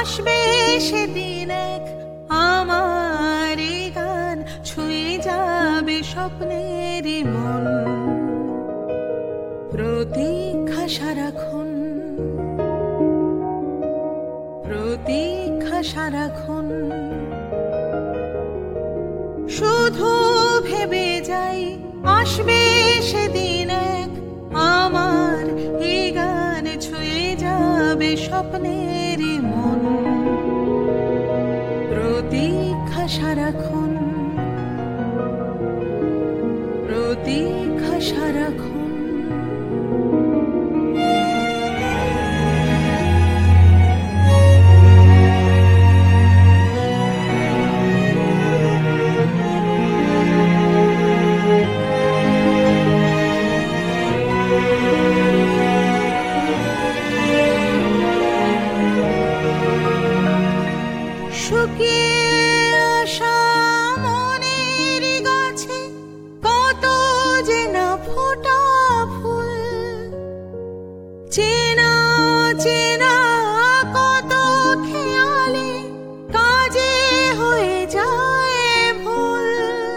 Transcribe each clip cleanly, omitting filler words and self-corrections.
আসবে সেদিন এক, আমার এই গান ছুঁয়ে যাবে স্বপ্নের মন। প্রতীক্ষা সারাক্ষণ, প্রতীক্ষা সারাক্ষণ, শুধু ভেবে যাই আসবে সেদিন এক, আমার এই গান ছুঁয়ে যাবে স্বপ্নের মন। প্রতীক্ষা সারাক্ষণ, প্রতীক্ষা সারাক্ষণ। শুকিয়ে আসা মনের গাছে কত যে না ফোটা ফুল, চেনা চেনা কত খেয়ালে কাজে হয়ে যায় ভুল।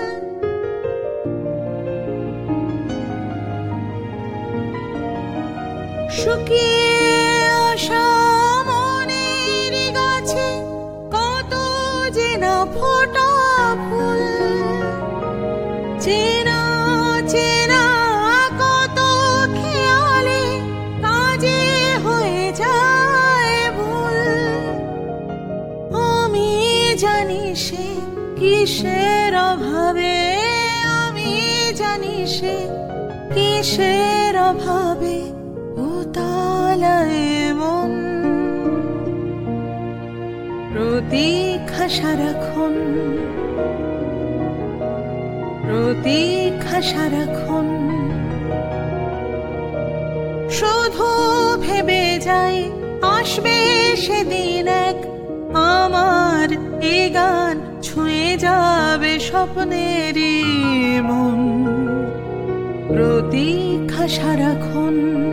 শুকিয়ে আসা মনের গাছে কত যে না ফোটা ফুল, চেনা চেনা কত খেয়ালে কাজে হয়ে যায় ভুল। আমি জানি সে কিসের অভাবে, আমি জানি সে কিসের অভাবে উতালায় মন। প্রতীক্ষা সারাক্ষণ, প্রতীক্ষা সারাক্ষণ, শুধু ভেবে যাই আসবে সেদিন এক, আমার এই গান ছুঁয়ে যাবে স্বপ্নের মন। প্রতীক্ষা সারাক্ষণ,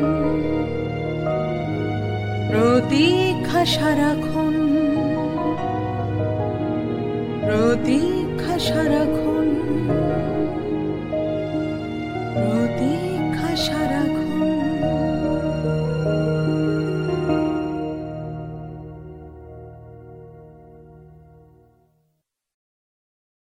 প্রতীক্ষা সারাক্ষণ, প্রতীক্ষা সারাক্ষণ।